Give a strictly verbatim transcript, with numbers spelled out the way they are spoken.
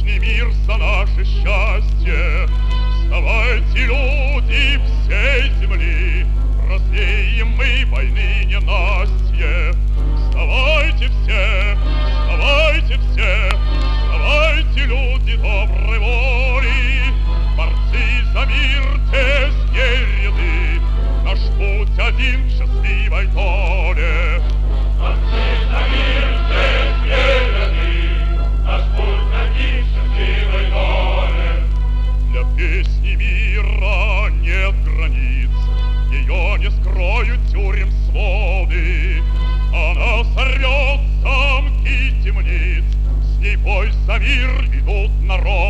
песни мир за наше счастье. Вставайте, люди всей земли, развеем мы войны ненастье. Вставайте все, вставайте все, вставайте, люди доброй воли, борцы за мир тесные ряды, наш путь один к счастливой доле. Борцы за мир тесные ряды, наш путь один к счастливой доле. Для песни мира нет границ, ее не скроют тюрем своды. Она сорвет замки темниц, с ней бой за мир идут народы.